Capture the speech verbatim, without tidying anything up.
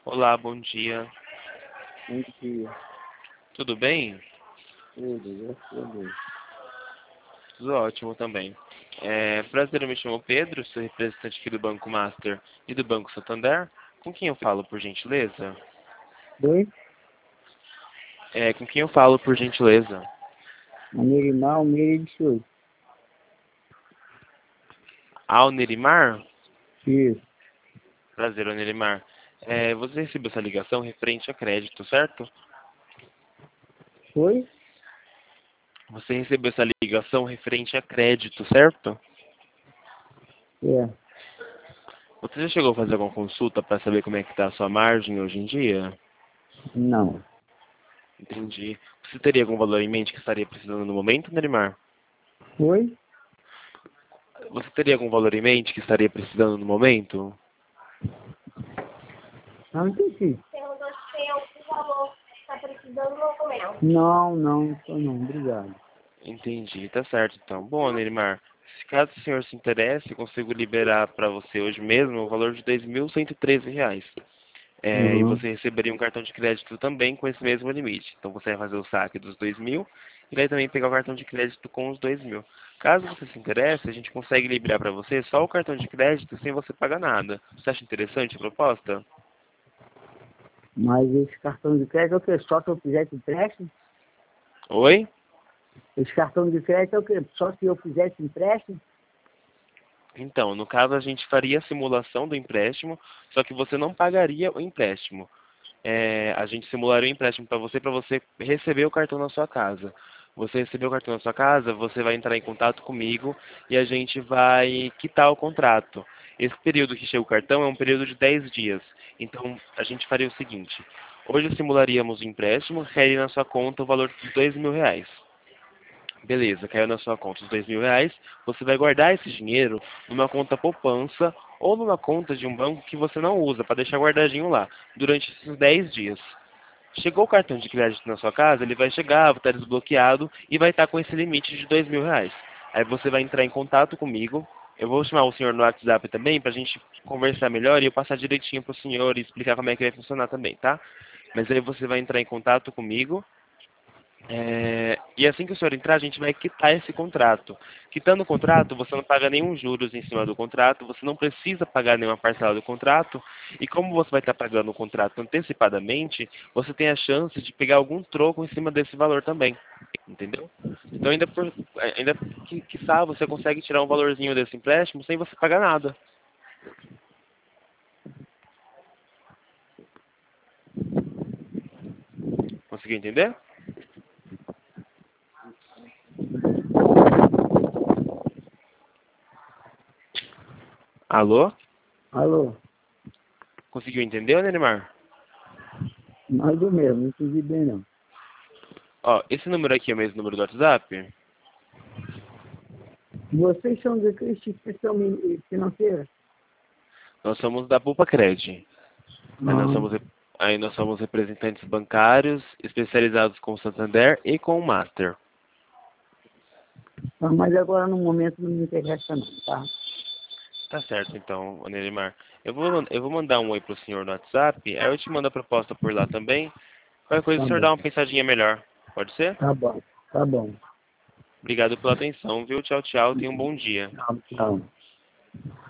Olá, bom dia. Bom dia. Tudo bem? Tudo, graças a Deus. Tudo ótimo também. É, prazer, eu me chamo Pedro, sou representante aqui do Banco Master e do Banco Santander. Com quem eu falo, por gentileza? Oi? É, com quem eu falo, por gentileza? Nerimar Almeida de Souza. Alnerimar? Isso. Prazer, Alnerimar. É, você recebeu essa ligação referente a crédito, certo? Oi? Você recebeu essa ligação referente a crédito, certo? É. Você já chegou a fazer alguma consulta para saber como é que está a sua margem hoje em dia? Não. Entendi. Você teria algum valor em mente que estaria precisando no momento, Neymar? Oi? Você teria algum valor em mente que estaria precisando no momento? Não entendi. Perguntou se tem algum valor que está precisando no documento. Não, não, tô não. Obrigado. Entendi, tá certo então. Bom, Neymar, se caso o senhor se interesse, eu consigo liberar para você hoje mesmo o valor de dois mil cento e treze reais. É, e Uhum. você receberia um cartão de crédito também com esse mesmo limite. Então você vai fazer o saque dos dois mil e vai também pegar o cartão de crédito com os dois mil. Caso você se interesse, a gente consegue liberar para você só o cartão de crédito sem você pagar nada. Você acha interessante a proposta? Mas esse cartão de crédito é o quê? Só se eu fizesse empréstimo? Oi? Esse cartão de crédito é o quê? Só se eu fizesse empréstimo? Então, no caso, a gente faria a simulação do empréstimo, só que você não pagaria o empréstimo. É, a gente simularia o empréstimo para você, para você receber o cartão na sua casa. Você recebeu o cartão na sua casa, você vai entrar em contato comigo e a gente vai quitar o contrato. Esse período que chega o cartão é um período de dez dias. Então, a gente faria o seguinte. Hoje simularíamos o empréstimo, cairia na sua conta o valor de dois mil reais. Beleza, caiu na sua conta os dois mil reais. Você vai guardar esse dinheiro numa conta poupança ou numa conta de um banco que você não usa, para deixar guardadinho lá, durante esses dez dias. Chegou o cartão de crédito na sua casa, ele vai chegar, vai estar desbloqueado e vai estar com esse limite de dois mil reais. Aí você vai entrar em contato comigo. Eu vou chamar o senhor no WhatsApp também para a gente conversar melhor e eu passar direitinho para o senhor e explicar como é que vai funcionar também, tá? Mas aí você vai entrar em contato comigo. É, e assim que o senhor entrar, a gente vai quitar esse contrato. Quitando o contrato, você não paga nenhum juros em cima do contrato, você não precisa pagar nenhuma parcela do contrato, e como você vai estar pagando o contrato antecipadamente, você tem a chance de pegar algum troco em cima desse valor também. Entendeu? Então, ainda, por, ainda que, quiçá, você consegue tirar um valorzinho desse empréstimo sem você pagar nada. Conseguiu entender? Alô? Alô? Conseguiu entender, Neymar? Mais ou menos, não entendi bem não. Ó, esse número aqui é o mesmo número do WhatsApp? Vocês são de que instituição mi- financeira? Nós somos da Poupa Cred. Aí nós Não. somos, rep- aí nós somos representantes bancários especializados com o Santander e com o Master. Ah, mas agora no momento não me interessa não, tá? Tá certo, então, Neymar. Eu vou, man- eu vou mandar um oi pro senhor no WhatsApp, aí eu te mando a proposta por lá também. Qualquer coisa, o Tá senhor bom. dá uma pensadinha melhor. Pode ser? Tá bom. Tá bom. Obrigado pela atenção, viu? Tchau, tchau. Tenha um bom dia. Tchau, tchau.